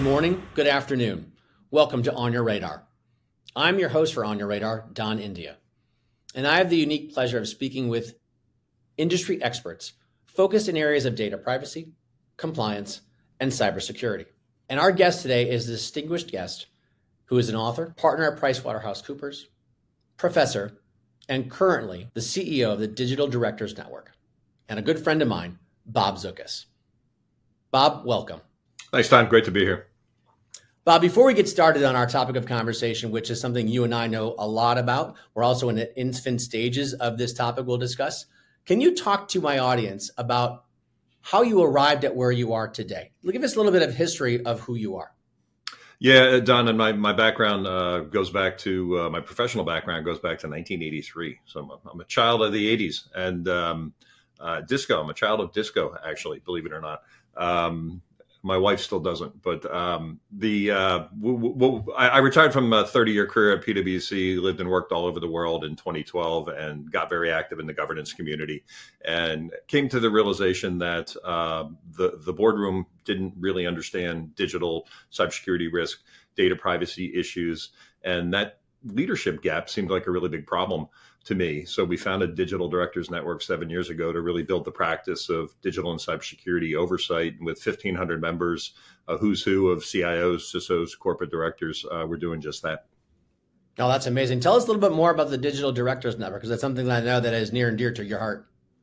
morning, good afternoon. Welcome to On Your Radar. I'm your host for On Your Radar, Don India. And I have the unique pleasure of speaking with industry experts focused in areas of data privacy, compliance, and cybersecurity. And our guest today is a distinguished guest who is an author, partner at PricewaterhouseCoopers, professor, and currently the CEO of the Digital Directors Network, and a good friend of mine, Bob Zukas. Bob, welcome. Thanks, Don. Great to be here. Bob, before we get started on our topic of conversation, which is something you and I know a lot about, we're also in the infant stages of this topic we'll discuss. Can you talk to my audience about how you arrived at where you are today? Give us a little bit of history of who you are. Yeah, Don, and my background goes back to, my professional background goes back to 1983. So I'm a child of the 80s and disco. I'm a child of disco, actually, believe it or not. My wife still doesn't, but I retired from a 30-year career at PwC, lived and worked all over the world in 2012, and got very active in the governance community, and came to the realization that the boardroom didn't really understand digital cybersecurity risk, data privacy issues, and that leadership gap seemed like a really big problem to me. So we founded Digital Directors Network 7 years ago to really build the practice of digital and cybersecurity oversight. And with 1,500 members, a who's who of CIOs, CISOs, corporate directors, we're doing just that. Oh, that's amazing. Tell us a little bit more about the Digital Directors Network, because that's something that I know that is near and dear to your heart.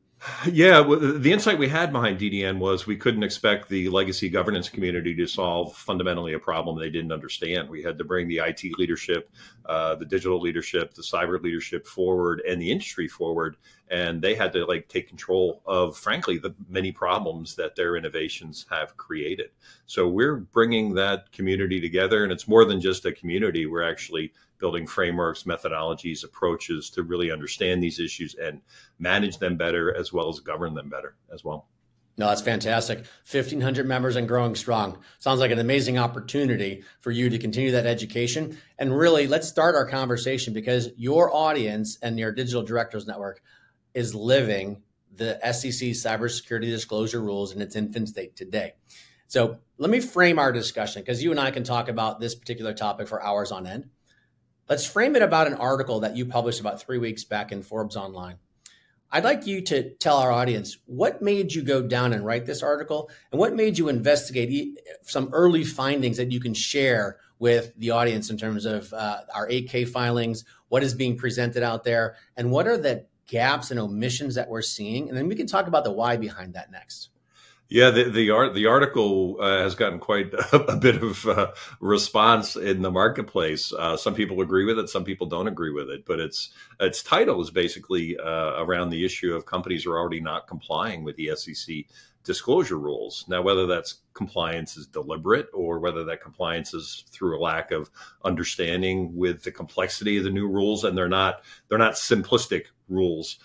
Yeah, the insight we had behind DDN was we couldn't expect the legacy governance community to solve fundamentally a problem they didn't understand. We had to bring the IT leadership, the digital leadership, the cyber leadership forward, and the industry forward. And they had to take control of, frankly, the many problems that their innovations have created. So we're bringing that community together, and it's more than just a community. We're actually building frameworks, methodologies, approaches to really understand these issues and manage them better, as well as govern them better as well. No, that's fantastic. 1,500 members and growing strong. Sounds like an amazing opportunity for you to continue that education. And really, let's start our conversation, because your audience and your Digital Directors Network is living the SEC cybersecurity disclosure rules in its infant state today. So let me frame our discussion, because you and I can talk about this particular topic for hours on end. Let's frame it about an article that you published about 3 weeks back in Forbes Online. I'd like you to tell our audience what made you go down and write this article, and what made you investigate some early findings that you can share with the audience in terms of our 8K filings, what is being presented out there, and what are the gaps and omissions that we're seeing. And then we can talk about the why behind that next. Yeah, the article has gotten quite a bit of response in the marketplace. Some people agree with it, some people don't agree with it. But its title is basically around the issue of companies are already not complying with the SEC disclosure rules. Now, whether that's compliance is deliberate or whether that compliance is through a lack of understanding with the complexity of the new rules, and they're not simplistic rules.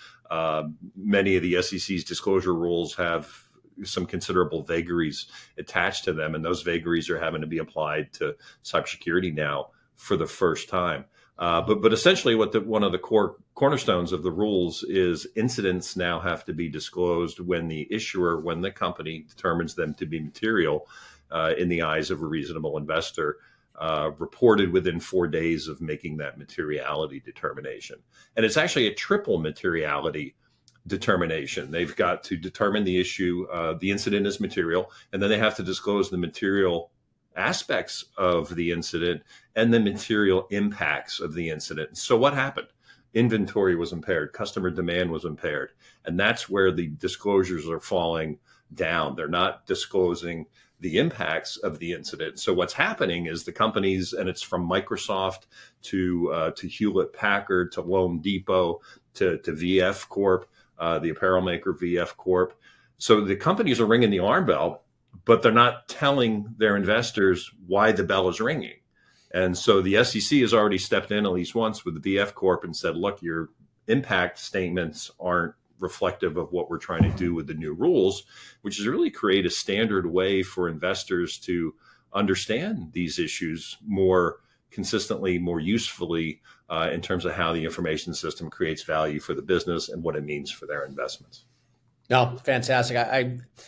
Many of the SEC's disclosure rules have some considerable vagaries attached to them, and those vagaries are having to be applied to cybersecurity now for the first time. But essentially, one of the cornerstones of the rules is incidents now have to be disclosed when the company determines them to be material in the eyes of a reasonable investor, reported within 4 days of making that materiality determination. And it's actually a triple materiality determination. They've got to determine the issue, the incident is material, and then they have to disclose the material aspects of the incident and the material impacts of the incident. So what happened? Inventory was impaired, customer demand was impaired, and that's where the disclosures are falling down. They're not disclosing the impacts of the incident. So what's happening is the companies, and it's from Microsoft to Hewlett Packard to Loan Depot to VF Corp, the apparel maker VF Corp. So the companies are ringing the alarm bell, but they're not telling their investors why the bell is ringing. And so the SEC has already stepped in at least once with the VF Corp and said, look, your impact statements aren't reflective of what we're trying to do with the new rules, which is really create a standard way for investors to understand these issues more consistently, more usefully in terms of how the information system creates value for the business and what it means for their investments. No, fantastic.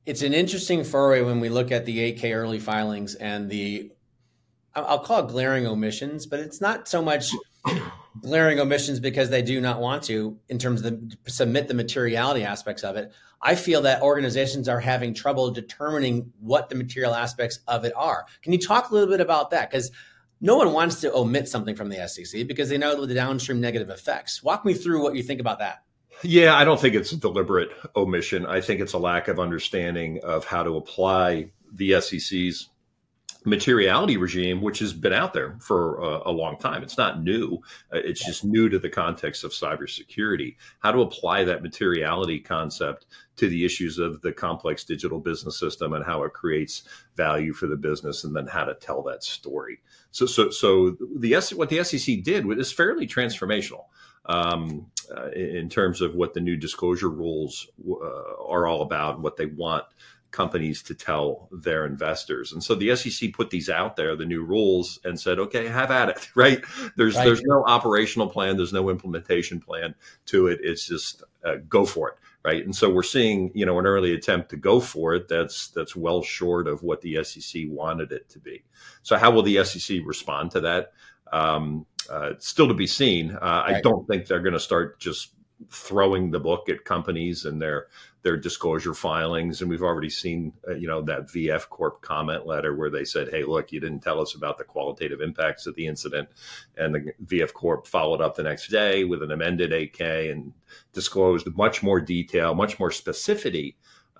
It's an interesting foray when we look at the 8K early filings and I'll call it glaring omissions, but it's not so much glaring omissions because they do not want to in terms of submit the materiality aspects of it. I feel that organizations are having trouble determining what the material aspects of it are. Can you talk a little bit about that? Because no one wants to omit something from the SEC because they know the downstream negative effects. Walk me through what you think about that. Yeah, I don't think it's a deliberate omission. I think it's a lack of understanding of how to apply the SEC's materiality regime, which has been out there for a long time. It's not new. It's just new to the context of cybersecurity. How to apply that materiality concept to the issues of the complex digital business system and how it creates value for the business, and then how to tell that story. So what the SEC did is fairly transformational. In terms of what the new disclosure rules are all about and what they want companies to tell their investors. And so the SEC put these out there, the new rules, and said, okay, have at it, right? There's no operational plan. There's no implementation plan to it. It's just go for it, right? And so we're seeing, an early attempt to go for it that's well short of what the SEC wanted it to be. So how will the SEC respond to that? It's still to be seen. I don't think they're going to start just throwing the book at companies and their disclosure filings. And we've already seen, that VF Corp comment letter where they said, hey, look, you didn't tell us about the qualitative impacts of the incident. And the VF Corp followed up the next day with an amended 8K and disclosed much more detail, much more specificity,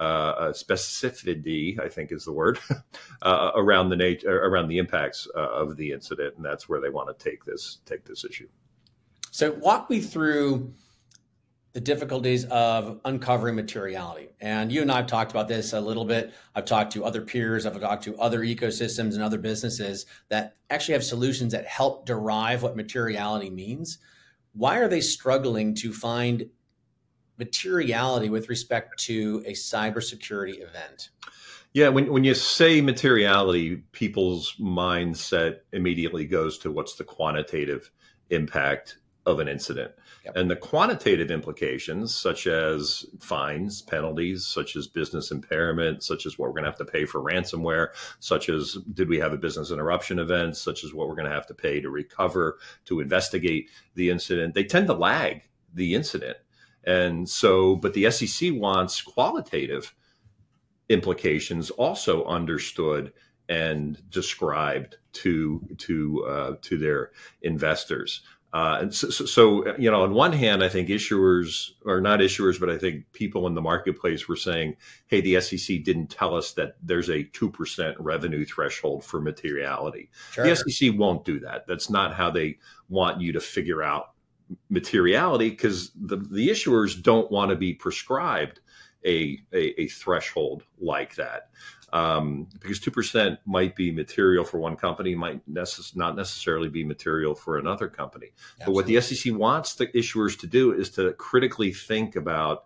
I think is the word, around the impacts of the incident. And that's where they want to take this issue. So walk me through the difficulties of uncovering materiality. And you and I have talked about this a little bit. I've talked to other peers. I've talked to other ecosystems and other businesses that actually have solutions that help derive what materiality means. Why are they struggling to find materiality with respect to a cybersecurity event? Yeah, when you say materiality, people's mindset immediately goes to what's the quantitative impact of an incident. Yep. And the quantitative implications, such as fines, penalties, such as business impairment, such as what we're going to have to pay for ransomware, such as did we have a business interruption event, such as what we're going to have to pay to recover, to investigate the incident, they tend to lag the incident. And so, but the SEC wants qualitative implications also understood and described to their investors. And so, on one hand, I think issuers, or not issuers, but I think people in the marketplace were saying, hey, the SEC didn't tell us that there's a 2% revenue threshold for materiality. Sure. The SEC won't do that. That's not how they want you to figure out materiality, because the issuers don't want to be prescribed a threshold like that. Because 2% might be material for one company, might not necessarily be material for another company. Absolutely. But what the SEC wants the issuers to do is to critically think about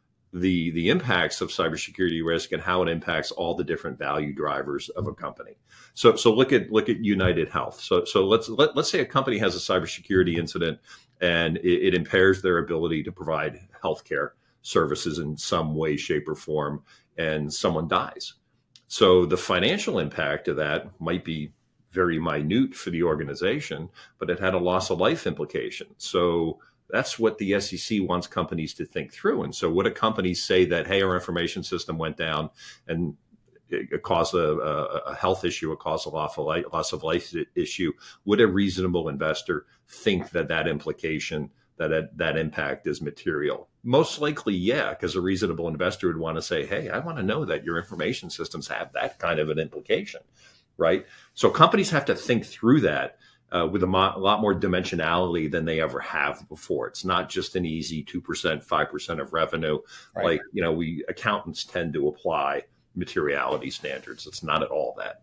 the impacts of cybersecurity risk and how it impacts all the different value drivers of a company. So look at United Health. So let's say a company has a cybersecurity incident and it impairs their ability to provide healthcare services in some way, shape, or form, and someone dies. So the financial impact of that might be very minute for the organization, but it had a loss of life implication. So that's what the SEC wants companies to think through. And so would a company say that, hey, our information system went down and it caused a health issue, it caused a loss of life issue? Would a reasonable investor think that implication, that impact is material? Most likely, yeah, because a reasonable investor would want to say, hey, I want to know that your information systems have that kind of an implication, right? So companies have to think through that with a lot more dimensionality than they ever have before. It's not just an easy 2%, 5% of revenue. Right. Like, we accountants tend to apply materiality standards. It's not at all that.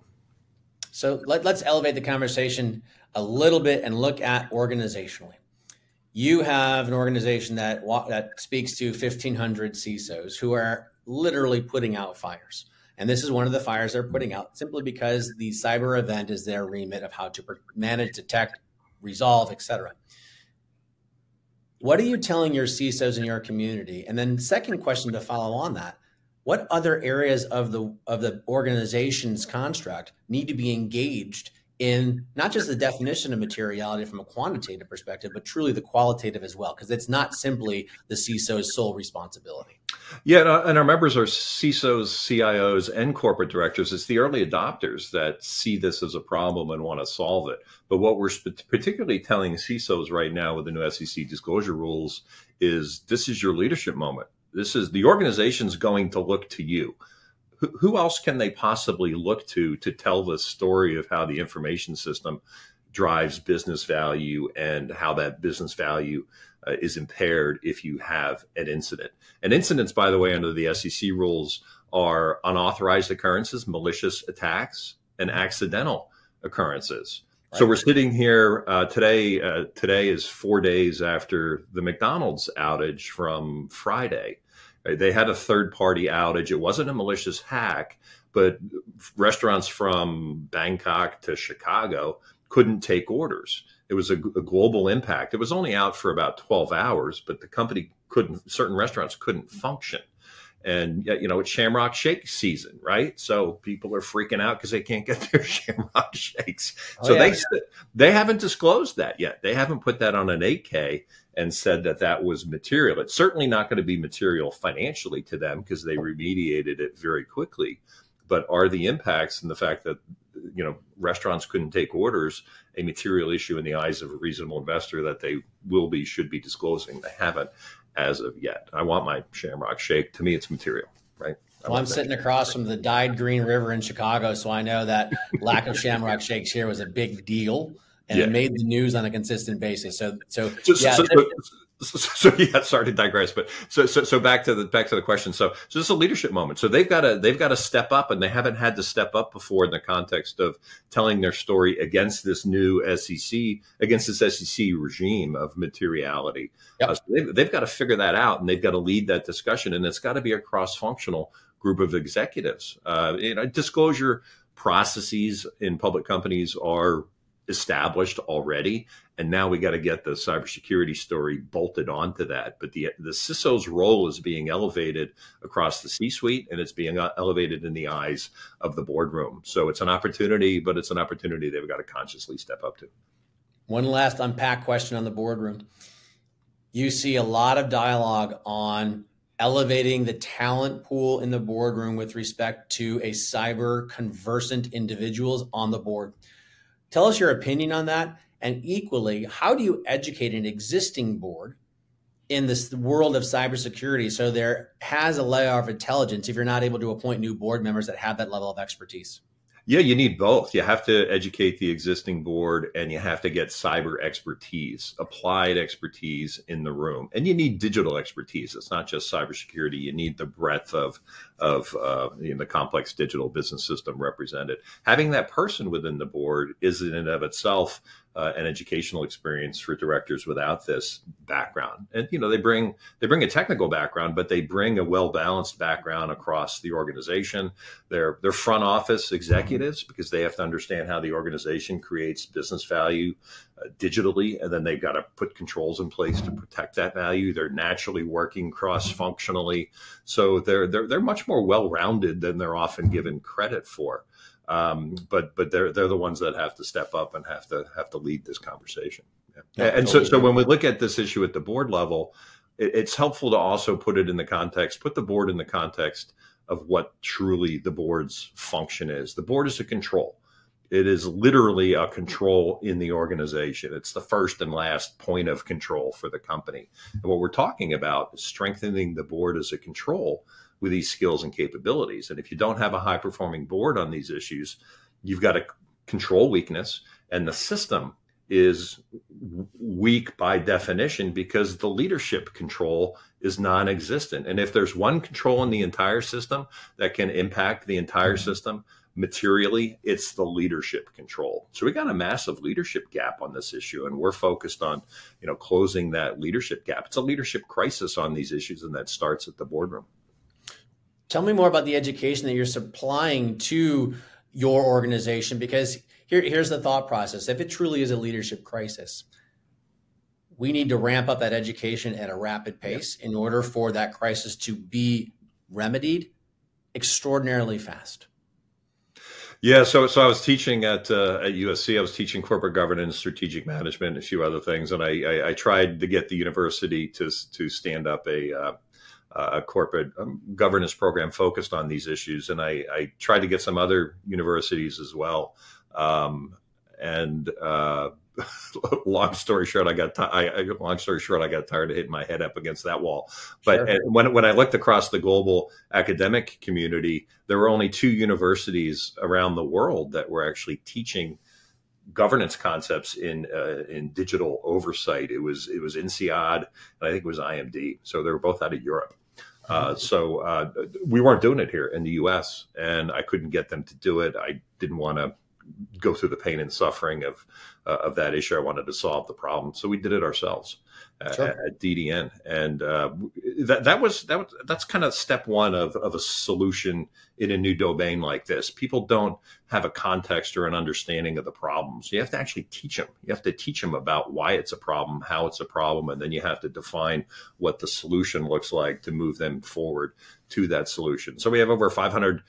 So let's elevate the conversation a little bit and look at organizationally. You have an organization that speaks to 1,500 CISOs who are literally putting out fires. And this is one of the fires they're putting out simply because the cyber event is their remit of how to manage, detect, resolve, et cetera. What are you telling your CISOs in your community? And then second question to follow on that, what other areas of the organization's construct need to be engaged in not just the definition of materiality from a quantitative perspective, but truly the qualitative as well, because it's not simply the CISO's sole responsibility. Yeah, and our members are CISOs, CIOs, and corporate directors. It's the early adopters that see this as a problem and want to solve it. But what we're particularly telling CISOs right now with the new SEC disclosure rules is this is your leadership moment. This is the organization's going to look to you. Who else can they possibly look to tell the story of how the information system drives business value and how that business value is impaired if you have an incident? And incidents, by the way, under the SEC rules are unauthorized occurrences, malicious attacks, and accidental occurrences. Right. So we're sitting here today. Today is 4 days after the McDonald's outage from Friday. They had a third-party outage. It wasn't a malicious hack, but restaurants from Bangkok to Chicago couldn't take orders. It was a global impact. It was only out for about 12 hours, but the company certain restaurants couldn't function. And, it's Shamrock Shake season, right? So people are freaking out because they can't get their Shamrock Shakes. So they haven't disclosed that yet. They haven't put that on an 8K and said that was material. It's certainly not going to be material financially to them because they remediated it very quickly. But are the impacts and the fact that, restaurants couldn't take orders a material issue in the eyes of a reasonable investor that they should be disclosing? They haven't as of yet. I want my Shamrock Shake. To me, it's material, right? Well, I'm sitting across from the dyed green river in Chicago, so I know that lack of Shamrock Shakes here was a big deal, and it made the news on a consistent basis. Sorry to digress, but so back to the question. So this is a leadership moment. So they've got to step up, and they haven't had to step up before in the context of telling their story against this new SEC regime of materiality. Yep. So they've got to figure that out, and they've got to lead that discussion, and it's got to be a cross-functional group of executives. Disclosure processes in public companies are established already, and now we got to get the cybersecurity story bolted onto that. But the CISO's role is being elevated across the C-suite, and it's being elevated in the eyes of the boardroom. So it's an opportunity, but it's an opportunity they've got to consciously step up to. One last unpacked question on the boardroom. You see a lot of dialogue on elevating the talent pool in the boardroom with respect to a cyber conversant individuals on the board. Tell us your opinion on that. And equally, how do you educate an existing board in this world of cybersecurity so there has a layer of intelligence if you're not able to appoint new board members that have that level of expertise? Yeah, you need both. You have to educate the existing board, and you have to get cyber expertise, applied expertise in the room. And you need digital expertise. It's not just cybersecurity. You need the breadth of the complex digital business system represented. Having that person within the board is in and of itself an educational experience for directors without this background. And, they bring a technical background, but they bring a well-balanced background across the organization. They're front office executives because they have to understand how the organization creates business value digitally, and then they've got to put controls in place to protect that value. They're naturally working cross-functionally. So they're much more well-rounded than they're often given credit for. But they're the ones that have to step up and have to lead this conversation. Yeah. And so when we look at this issue at the board level, it's helpful to also put the board in the context of what truly the board's function is. The board is a control. It is literally a control in the organization. It's the first and last point of control for the company. And what we're talking about is strengthening the board as a control with these skills and capabilities. And if you don't have a high-performing board on these issues, you've got a control weakness, and the system is weak by definition because the leadership control is non-existent. And if there's one control in the entire system that can impact the entire system materially, it's the leadership control. So we got a massive leadership gap on this issue, and we're focused on, closing that leadership gap. It's a leadership crisis on these issues, and that starts at the boardroom. Tell me more about the education that you're supplying to your organization, because here's the thought process. If it truly is a leadership crisis, we need to ramp up that education at a rapid pace in order for that crisis to be remedied extraordinarily fast? Yeah, so I was teaching at USC. I was teaching corporate governance, strategic management, and a few other things, and I tried to get the university to stand up a corporate governance program focused on these issues, and I tried to get some other universities as well. And long story short, I got tired of hitting my head up against that wall. But Sure. when I looked across the global academic community, there were only 2 universities around the world that were actually teaching governance concepts in digital oversight. It was INSEAD, and I think it was IMD. So they were both out of Europe. So we weren't doing it here in the U.S., and I couldn't get them to do it. I didn't want to go through the pain and suffering of that issue. I wanted to solve the problem, so we did it ourselves at DDN, and that's kind of step one of a solution in a new domain like this. People don't have a context or an understanding of the problems. You have to actually teach them. You have to teach them about why it's a problem, how it's a problem, and then you have to define what the solution looks like to move them forward to that solution. So we have over 500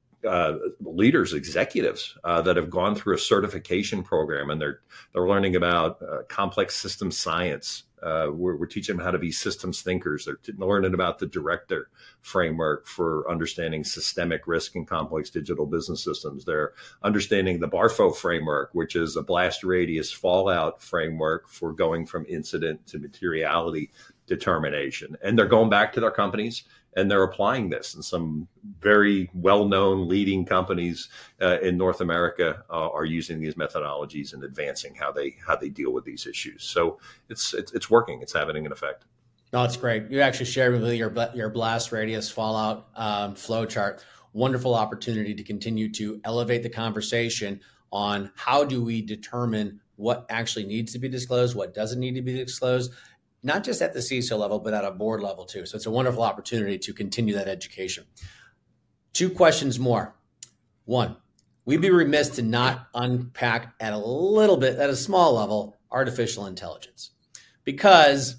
leaders, executives that have gone through a certification program, and they're learning about complex system science. We're teaching them how to be systems thinkers. They're learning about the director framework for understanding systemic risk in complex digital business systems. They're understanding the BARFO framework, which is a blast radius fallout framework for going from incident to materiality determination. And they're going back to their companies and they're applying this. And some very well-known leading companies in North America are using these methodologies and advancing how they deal with these issues. So it's working. It's having an effect. No, it's great. You actually shared with me your blast radius fallout flow chart. Wonderful opportunity to continue to elevate the conversation on how do we determine what actually needs to be disclosed, what doesn't need to be disclosed, not just at the CISO level, but at a board level too. So it's a wonderful opportunity to continue that education. 2 questions more. 1, we'd be remiss to not unpack at a small level, artificial intelligence. Because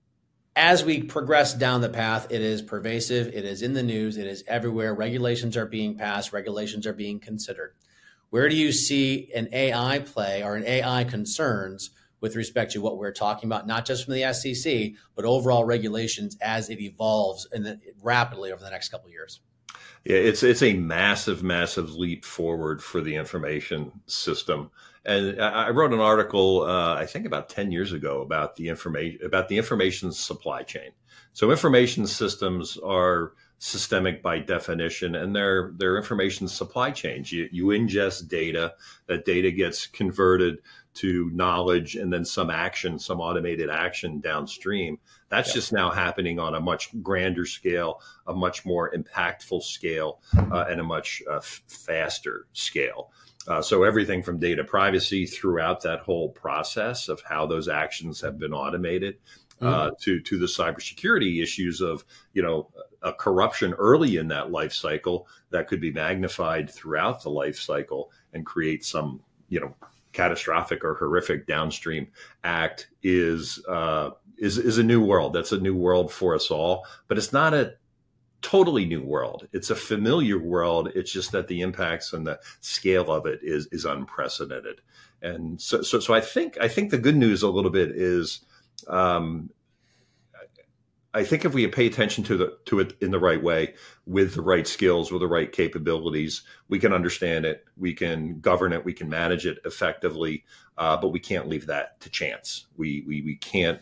as we progress down the path, it is pervasive, it is in the news, it is everywhere. Regulations are being passed, regulations are being considered. Where do you see an AI play or an AI concerns with respect to what we're talking about, not just from the SEC, but overall regulations as it evolves and rapidly over the next couple of years? Yeah, it's a massive, massive leap forward for the information system. And I wrote an article, I think about 10 years ago, about the information supply chain. So information systems are systemic by definition, and they're information supply chains. You ingest data, that data gets converted to knowledge, and then some automated action downstream. That's just now happening on a much grander scale, a much more impactful scale, and a much faster scale. So everything from data privacy throughout that whole process of how those actions have been automated, to the cybersecurity issues of, a corruption early in that life cycle that could be magnified throughout the life cycle and create some, catastrophic or horrific downstream act is a new world. That's a new world for us all, but it's not a totally new world. It's a familiar world. It's just that the impacts and the scale of it is unprecedented. And so I think the good news a little bit is, I think if we pay attention to it in the right way, with the right skills, with the right capabilities, we can understand it, we can govern it, we can manage it effectively, but we can't leave that to chance. We can't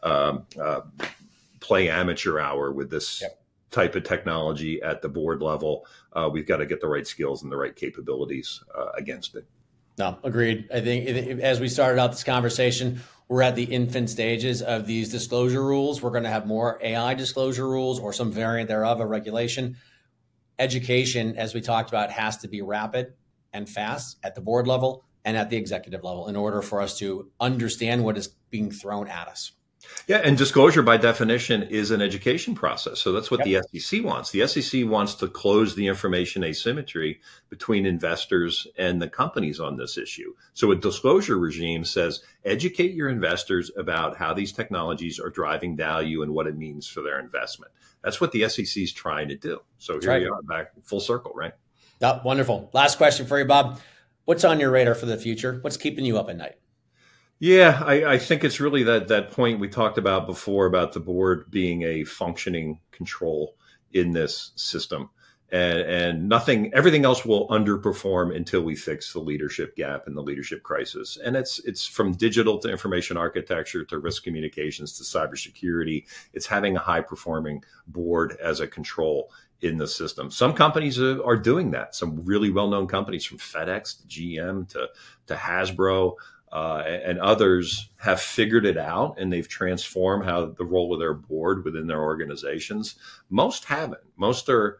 play amateur hour with this type of technology at the board level. We've got to get the right skills and the right capabilities against it. No, agreed. I think as we started out this conversation, we're at the infant stages of these disclosure rules. We're going to have more AI disclosure rules or some variant thereof of regulation. Education, as we talked about, has to be rapid and fast at the board level and at the executive level in order for us to understand what is being thrown at us. Yeah, and disclosure by definition is an education process. So that's what Yep. the SEC wants. The SEC wants to close the information asymmetry between investors and the companies on this issue. So a disclosure regime says educate your investors about how these technologies are driving value and what it means for their investment. That's what the SEC is trying to do. So here we are back full circle, right? Oh, wonderful. Last question for you, Bob. What's on your radar for the future? What's keeping you up at night? Yeah, I think it's really that point we talked about before about the board being a functioning control in this system. And everything else will underperform until we fix the leadership gap and the leadership crisis. And it's from digital to information architecture to risk communications to cybersecurity. It's having a high performing board as a control in the system. Some companies are doing that. Some really well-known companies from FedEx to GM to Hasbro. And others have figured it out and they've transformed how the role of their board within their organizations. Most haven't. Most are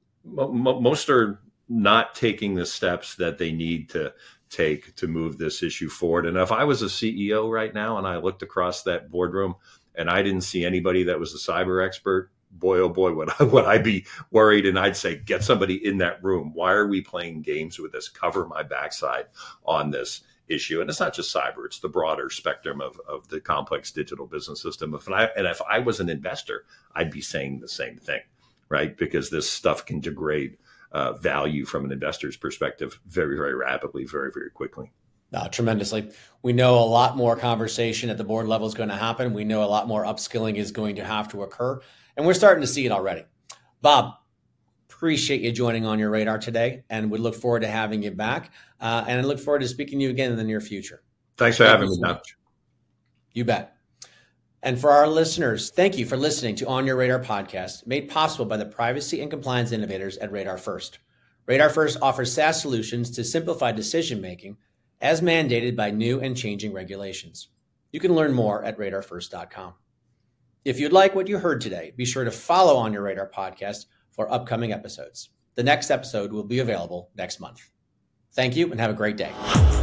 not taking the steps that they need to take to move this issue forward. And if I was a CEO right now and I looked across that boardroom and I didn't see anybody that was a cyber expert, boy, oh boy, would I be worried. And I'd say, get somebody in that room. Why are we playing games with this? Cover my backside on this issue. And it's not just cyber, it's the broader spectrum of the complex digital business system. If I was an investor, I'd be saying the same thing, right? Because this stuff can degrade value from an investor's perspective very, very rapidly, very, very quickly. Tremendously. We know a lot more conversation at the board level is going to happen. We know a lot more upskilling is going to have to occur. And we're starting to see it already. Bob, appreciate you joining On Your Radar today, and we look forward to having you back. And I look forward to speaking to you again in the near future. Thanks for having me, Don. You bet. And for our listeners, thank you for listening to On Your Radar podcast, made possible by the privacy and compliance innovators at Radar First. Radar First offers SaaS solutions to simplify decision-making as mandated by new and changing regulations. You can learn more at radarfirst.com. If you'd like what you heard today, be sure to follow On Your Radar podcast for upcoming episodes. The next episode will be available next month. Thank you and have a great day.